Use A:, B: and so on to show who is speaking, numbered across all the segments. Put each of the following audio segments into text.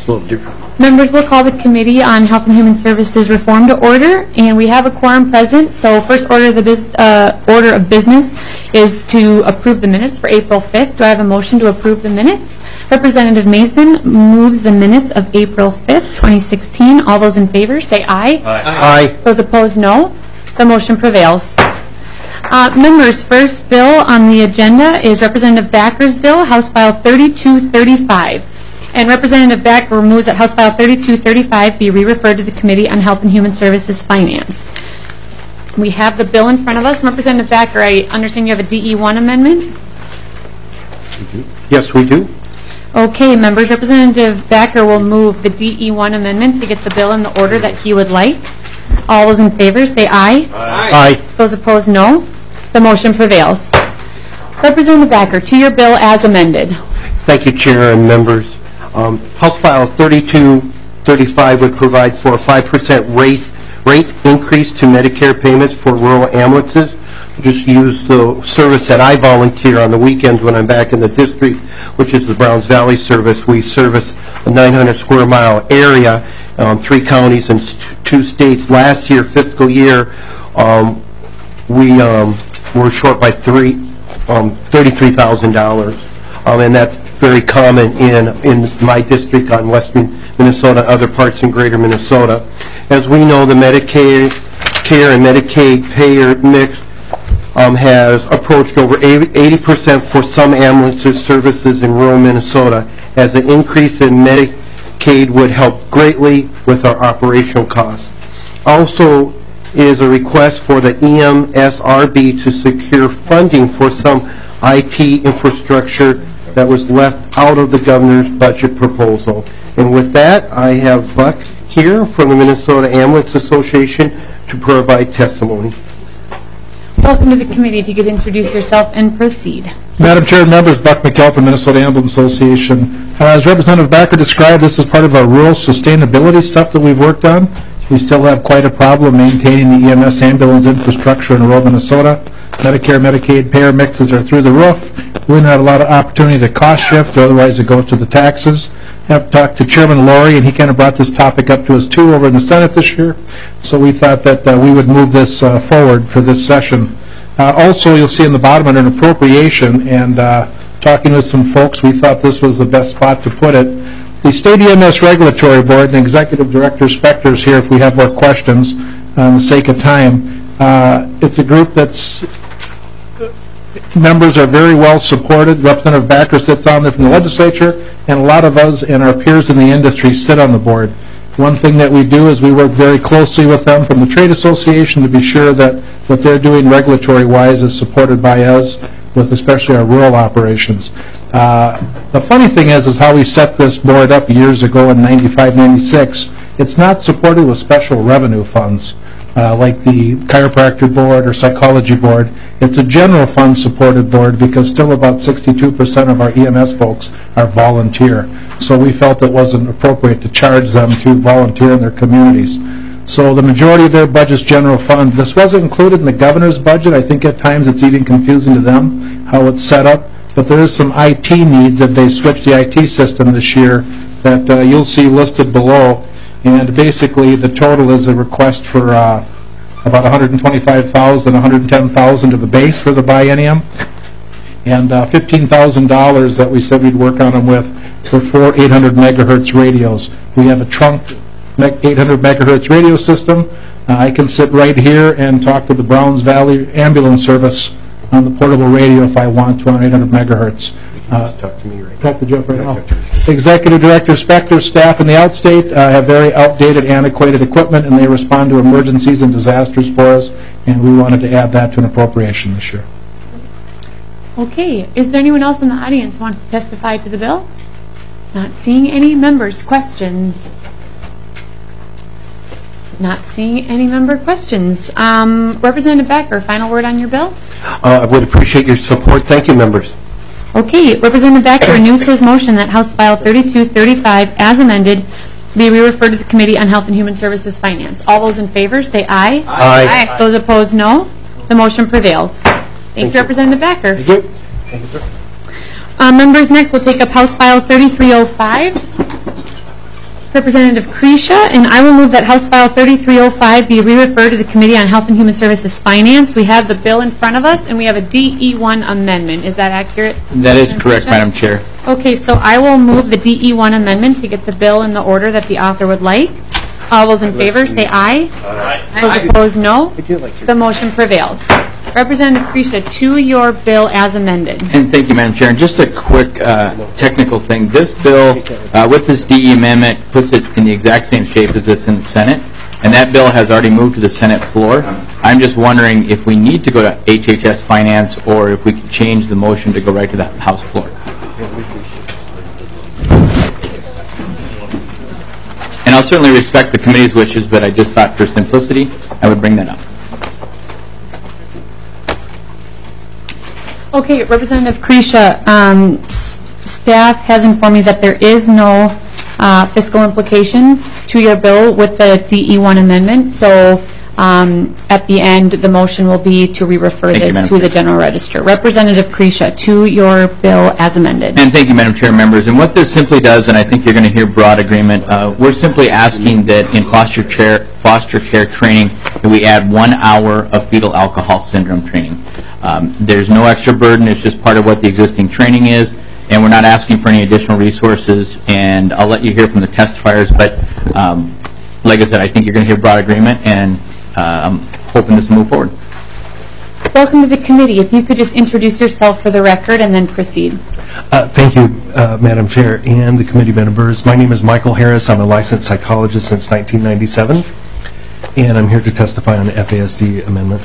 A: little different.
B: Members will call the Committee on Health and Human Services Reform to order, and we have a quorum present. So first order of business is to approve the minutes for April 5th. Do I have a motion to approve the minutes? Representative Mason moves the minutes of April 5th, 2016. All those in favor say aye.
A: Aye.
B: Those opposed, no. The motion prevails. Members, first bill on the agenda is Representative Backer's bill, House File 3235. And Representative Backer moves that House File 3235 be re-referred to the Committee on Health and Human Services Finance. We have the bill in front of us. Representative Backer, I understand you have a DE1 amendment?
A: Yes, we do.
B: Okay, members, Representative Backer will move the DE1 amendment to get the bill in the order that he would like. All those in favor say aye.
A: Aye.
B: Those opposed, no. The motion prevails. Representative Backer, to your bill as amended.
A: Thank you, Chair and members. House File 3235 would provide for a 5% rate increase to Medicare payments for rural ambulances. Just use the service that I volunteer on the weekends when I'm back in the district, which is the Browns Valley service. We service a 900 square mile area, 3 counties and 2 states. Last year, fiscal year, we were short by $33,000. And that's very common in my district on western Minnesota, other parts in greater Minnesota. As we know, the Medicare and Medicaid payer mix has approached over 80% for some ambulance services in rural Minnesota, as an increase in Medicaid would help greatly with our operational costs. Also is a request for the EMSRB to secure funding for some IT infrastructure that was left out of the governor's budget proposal. And with that, I have Buck here from the Minnesota Ambulance Association to provide testimony.
B: Welcome to the committee. If you could introduce yourself and proceed.
C: Madam Chair and members, Buck McKell from Minnesota Ambulance Association. As Representative Backer described, this is part of our rural sustainability stuff that we've worked on. We still have quite a problem maintaining the EMS ambulance infrastructure in rural Minnesota. Medicare, Medicaid payer mixes are through the roof. We don't have a lot of opportunity to cost shift, otherwise it goes to the taxes. I have talked to Chairman Laurie, and he kind of brought this topic up to us too over in the Senate this year. So we thought that we would move this forward for this session. Also, you'll see in the bottom under an appropriation, and talking with some folks, we thought this was the best spot to put it. The State EMS Regulatory Board and Executive Director Spector's here if we have more questions on the sake of time. It's a group that's members are very well supported. Representative Backer sits on there from the legislature, and a lot of us and our peers in the industry sit on the board. One thing that we do is we work very closely with them from the trade association to be sure that what they're doing regulatory-wise is supported by us, with especially our rural operations. The funny thing is how we set this board up years ago in 95, 96. It's not supported with special revenue funds like the chiropractor board or psychology board. It's a general fund supported board because still about 62% of our EMS folks are volunteer. So we felt it wasn't appropriate to charge them to volunteer in their communities. So the majority of their budget's general fund. This wasn't included in the governor's budget. I think at times it's even confusing to them how it's set up. But there is some IT needs that they switched the IT system this year that you'll see listed below. And basically the total is a request for about $125,000, $110,000 to the base for the biennium, and $15,000 that we said we'd work on them with for 4 800 megahertz radios. We have a trunk 800 megahertz radio system. I can sit right here and talk to the Browns Valley Ambulance Service on the portable radio if I want to on 800 megahertz.
A: Talk to me right now.
C: Talk to Jeff right now. Executive Director Spector's staff in the outstate have very outdated, antiquated equipment, and they respond to emergencies and disasters for us, and we wanted to add that to an appropriation this year.
B: Okay. Is there anyone else in the audience who wants to testify to the bill? Not seeing any members. Questions? Not seeing any member questions. Representative Backer, final word on your bill?
A: I would appreciate your support. Thank you, members.
B: Okay, Representative Backer renews his motion that House File 3235, as amended, be re-referred to the Committee on Health and Human Services Finance. All those in favor say aye.
A: Aye.
B: Those opposed, no. The motion prevails. Thank you, Representative Backer.
A: Thank you. Thank you, sir.
B: Members, next we'll take up House File 3305. Representative Cretia, and I will move that House File 3305 be re-referred to the Committee on Health and Human Services Finance. We have the bill in front of us, and we have a DE1 amendment. Is that accurate?
D: That is correct, Madam Chair.
B: Okay, so I will move the DE1 amendment to get the bill in the order that the author would like. All those in favor say aye. Aye. Those opposed, no. The motion prevails. Representative Cretia, to your bill as amended.
D: And thank you, Madam Chair. And just a quick technical thing. This bill, with this DE amendment, puts it in the exact same shape as it's in the Senate. And that bill has already moved to the Senate floor. I'm just wondering if we need to go to HHS Finance or if we could change the motion to go right to the House floor. And I'll certainly respect the committee's wishes, but I just thought for simplicity, I would bring that up.
B: Okay, Representative Cretia, staff has informed me that there is no fiscal implication to your bill with the DE1 amendment, so at the end, the motion will be to re-refer this to the General Register. Representative Cretia, to your bill as amended. And
D: thank you, Madam Chair, members. And what this simply does, and I think you're going to hear broad agreement, we're simply asking that in foster care training that we add 1 hour of fetal alcohol syndrome training. There's no extra burden. It's just part of what the existing training is, and we're not asking for any additional resources. And I'll let you hear from the testifiers, but like I said, I think you're going to hear broad agreement, and I'm hoping this will move forward.
B: Welcome to the committee. If you could just introduce yourself for the record and then proceed.
E: Thank you, Madam Chair and the committee members. My name is Michael Harris. I'm a licensed psychologist since 1997, and I'm here to testify on the FASD amendment.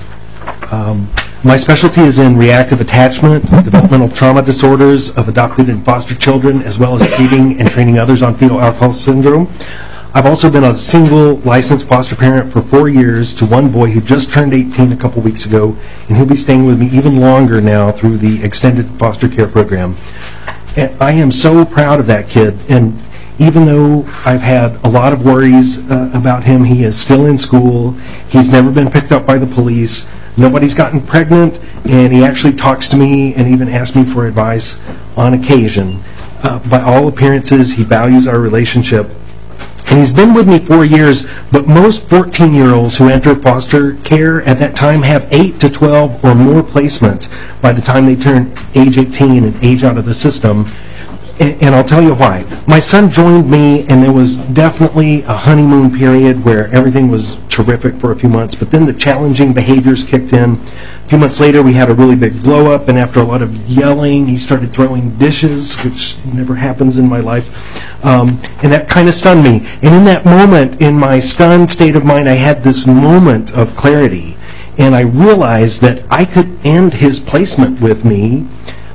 E: My specialty is in reactive attachment, developmental trauma disorders of adopted and foster children, as well as treating and training others on fetal alcohol syndrome. I've also been a single licensed foster parent for 4 years to one boy who just turned 18 a couple weeks ago, and he'll be staying with me even longer now through the extended foster care program. And I am so proud of that kid, and even though I've had a lot of worries about him, he is still in school. He's never been picked up by the police. Nobody's gotten pregnant, and he actually talks to me and even asks me for advice on occasion. By all appearances, he values our relationship. And he's been with me 4 years, but most 14-year-olds who enter foster care at that time have 8 to 12 or more placements by the time they turn age 18 and age out of the system. And I'll tell you why. My son joined me, and there was definitely a honeymoon period where everything was terrific for a few months, but then the challenging behaviors kicked in. A few months later, we had a really big blow-up, and after a lot of yelling, he started throwing dishes, which never happens in my life, and that kind of stunned me. And in that moment, in my stunned state of mind, I had this moment of clarity, and I realized that I could end his placement with me.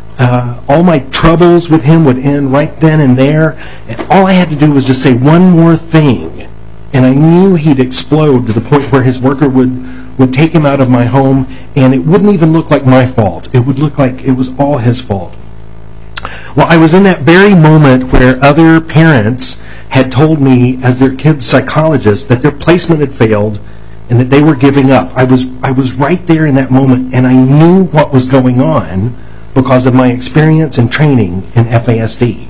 E: All my troubles with him would end right then and there. And all I had to do was just say one more thing, and I knew he'd explode to the point where his worker would take him out of my home, and it wouldn't even look like my fault. It would look like it was all his fault. Well, I was in that very moment where other parents had told me, as their kid's psychologist, that their placement had failed and that they were giving up. I was right there in that moment, and I knew what was going on because of my experience and training in FASD.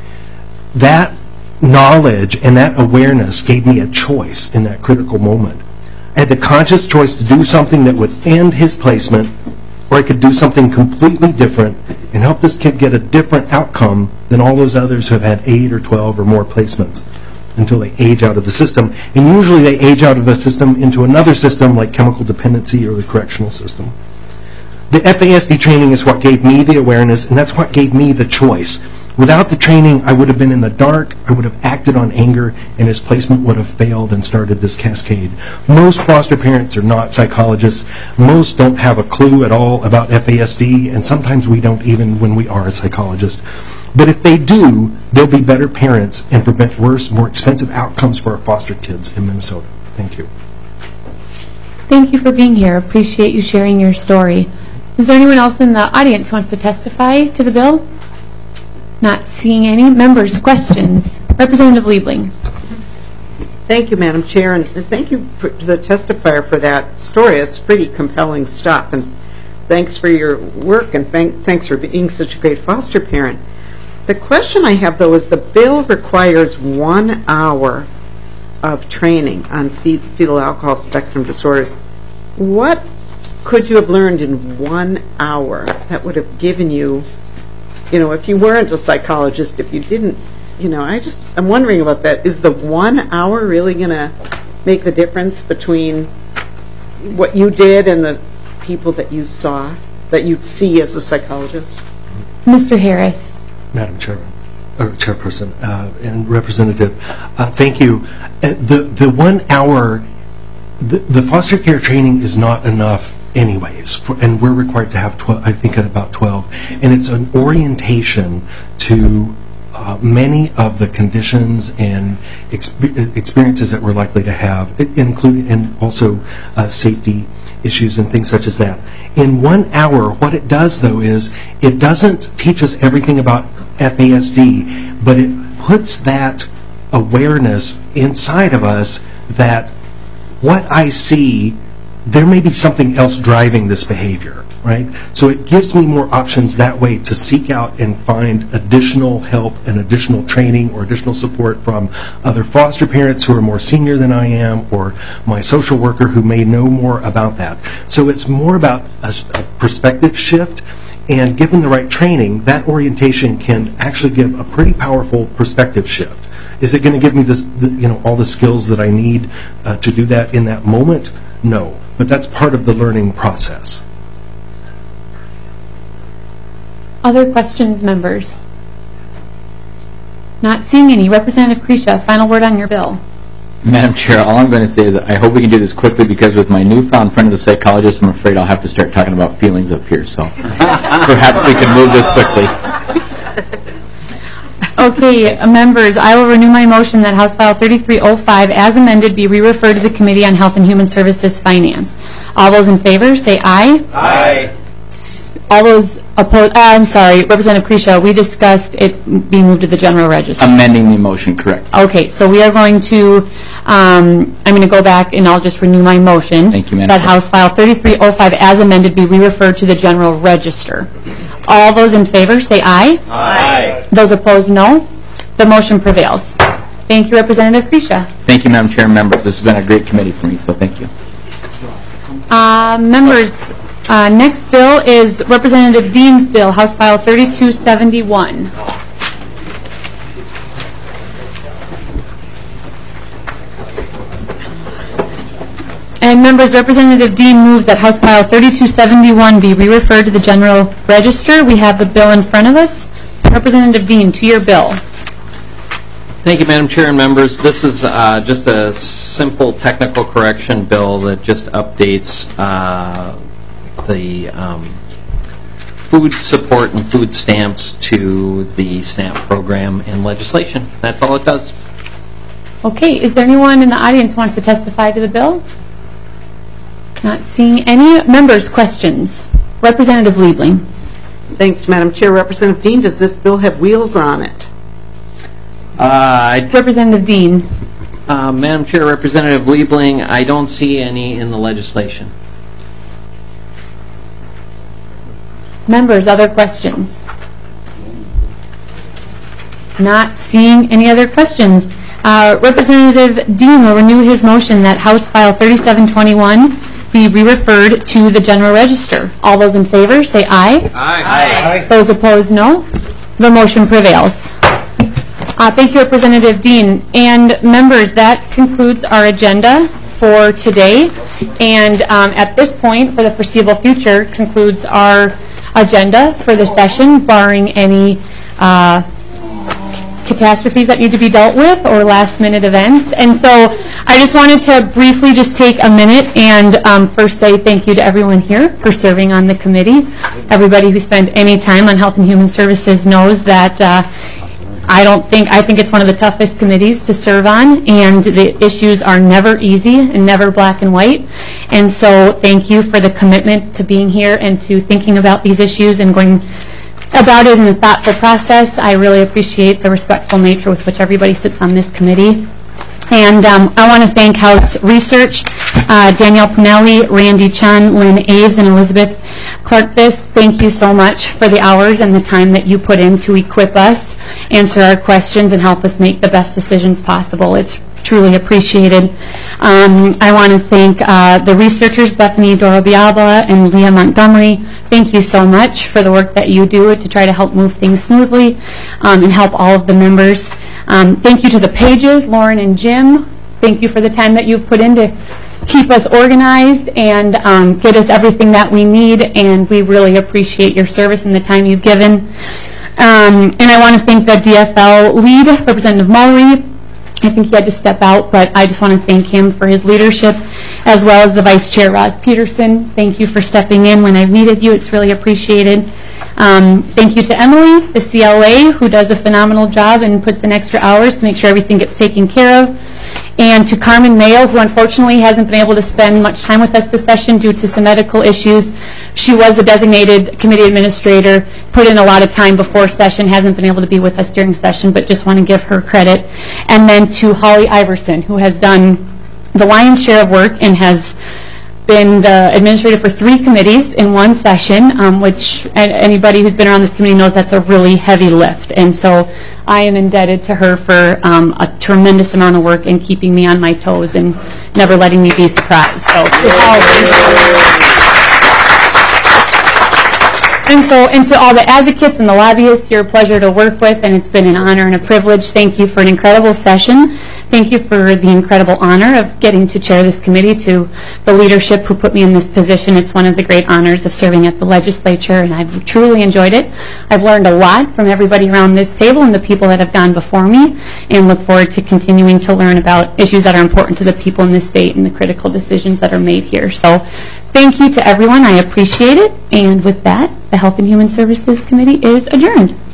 E: That knowledge and that awareness gave me a choice in that critical moment. I had the conscious choice to do something that would end his placement, or I could do something completely different and help this kid get a different outcome than all those others who have had 8 or 12 or more placements until they age out of the system. And usually they age out of a system into another system like chemical dependency or the correctional system. The FASD training is what gave me the awareness, and that's what gave me the choice. Without the training, I would have been in the dark, I would have acted on anger, and his placement would have failed and started this cascade. Most foster parents are not psychologists. Most don't have a clue at all about FASD, and sometimes we don't even when we are a psychologist. But if they do, they'll be better parents and prevent worse, more expensive outcomes for our foster kids in Minnesota. Thank you.
B: Thank you for being here. Appreciate you sharing your story. Is there anyone else in the audience who wants to testify to the bill? Not seeing any. Members, questions? Representative Liebling.
F: Thank you, Madam Chair, and thank you to the testifier for that story. It's pretty compelling stuff, and thanks for your work, and thanks for being such a great foster parent. The question I have, though, is the bill requires 1 hour of training on fetal alcohol spectrum disorders. What could you have learned in 1 hour that would have given you, if you weren't a psychologist, if you didn't, I'm wondering about that. Is the 1 hour really going to make the difference between what you did and the people that you saw, that you see as a psychologist?
B: Mr. Harris.
E: Madam Chairperson and Representative, thank you. The 1 hour, the foster care training is not enough anyways, and we're required to have 12, I think about 12, and it's an orientation to many of the conditions and experiences that we're likely to have, including and also safety issues and things such as that. In 1 hour, what it does, though, is it doesn't teach us everything about FASD, but it puts that awareness inside of us that what I see, there may be something else driving this behavior, right? So it gives me more options that way to seek out and find additional help and additional training or additional support from other foster parents who are more senior than I am, or my social worker who may know more about that. So it's more about a perspective shift, and given the right training, that orientation can actually give a pretty powerful perspective shift. Is it going to give me this, all the skills that I need to do that in that moment? No, but that's part of the learning process.
B: Other questions, members? Not seeing any. Representative Kresha, final word on your bill.
D: Madam Chair, all I'm going to say is I hope we can do this quickly, because with my newfound friend of the psychologist, I'm afraid I'll have to start talking about feelings up here, so perhaps we can move this quickly.
B: Okay, members, I will renew my motion that House File 3305, as amended, be re-referred to the Committee on Health and Human Services Finance. All those in favor, say aye. Aye. All those opposed, I'm sorry, Representative Kresha, we discussed it being moved to the General Register.
D: Amending the motion, correct.
B: Okay, so we are going to, I'm going to go back and I'll just renew my motion.
D: Thank you, Madam
B: That
D: Chair.
B: House File 3305, as amended, be re-referred to the General Register. All those in favor, say aye. Aye. Those opposed, no. The motion prevails. Thank you, Representative Kresha.
D: Thank you, Madam Chair and members. This has been a great committee for me, so thank you.
B: Members, next bill is Representative Dean's bill, House File 3271. And members, Representative Dean moves that House File 3271 be re-referred to the General Register. We have the bill in front of us. Representative Dean, to your bill.
G: Thank you, Madam Chair and members. This is just a simple technical correction bill that just updates the food support and food stamps to the SNAP program and legislation. That's all it does.
B: Okay, is there anyone in the audience who wants to testify to the bill? Not seeing any. Members, questions? Representative Liebling.
F: Thanks, Madam Chair. Representative Dean, does this bill have wheels on it?
B: Representative Dean.
G: Madam Chair, Representative Liebling, I don't see any in the legislation.
B: Members, other questions? Not seeing any other questions. Representative Dean will renew his motion that House File 3721 be re-referred to the General Register. All those in favor, say aye. Aye. Aye. Those opposed, no. The motion prevails. Thank you, Representative Dean. And members, that concludes our agenda for today. And at this point, for the foreseeable future, concludes our agenda for the session, barring any catastrophes that need to be dealt with or last-minute events. And so I just wanted to briefly just take a minute and first say thank you to everyone here for serving on the committee. Everybody who spent any time on Health and Human Services knows that I think it's one of the toughest committees to serve on, and the issues are never easy and never black and white. And so thank you for the commitment to being here and to thinking about these issues and going about it in a thoughtful process. I really appreciate the respectful nature with which everybody sits on this committee. And I want to thank House Research Danielle Pinelli, Randy Chun, Lynn Aves, and Elizabeth Clarkvis, thank you so much for the hours and the time that you put in to equip us, answer our questions, and help us make the best decisions possible. It's truly appreciated. I want to thank the researchers, Bethany Dorobiaba and Leah Montgomery. Thank you so much for the work that you do to try to help move things smoothly and help all of the members. Thank you to the pages, Lauren and Jim. Thank you for the time that you've put in to keep us organized and get us everything that we need, and we really appreciate your service and the time you've given. And I want to thank the DFL lead, Representative Mulry. I think he had to step out, but I just want to thank him for his leadership, as well as the Vice Chair, Roz Peterson. Thank you for stepping in when I've needed you. It's really appreciated. Thank you to Emily, the CLA, who does a phenomenal job and puts in extra hours to make sure everything gets taken care of. And to Carmen Mayo, who unfortunately hasn't been able to spend much time with us this session due to some medical issues. She was the designated committee administrator, put in a lot of time before session, hasn't been able to be with us during session, but just want to give her credit. And then to Holly Iverson, who has done the lion's share of work and has been the administrator for 3 committees in one session, which anybody who's been around this committee knows that's a really heavy lift. And so I am indebted to her for a tremendous amount of work in keeping me on my toes and never letting me be surprised. So and to all the advocates and the lobbyists, you're a pleasure to work with, and it's been an honor and a privilege. Thank you for an incredible session. Thank you for the incredible honor of getting to chair this committee, to the leadership who put me in this position. It's one of the great honors of serving at the legislature, and I've truly enjoyed it. I've learned a lot from everybody around this table and the people that have gone before me, and look forward to continuing to learn about issues that are important to the people in this state and the critical decisions that are made here. So thank you to everyone. I appreciate it. And with that, the Health and Human Services Committee is adjourned.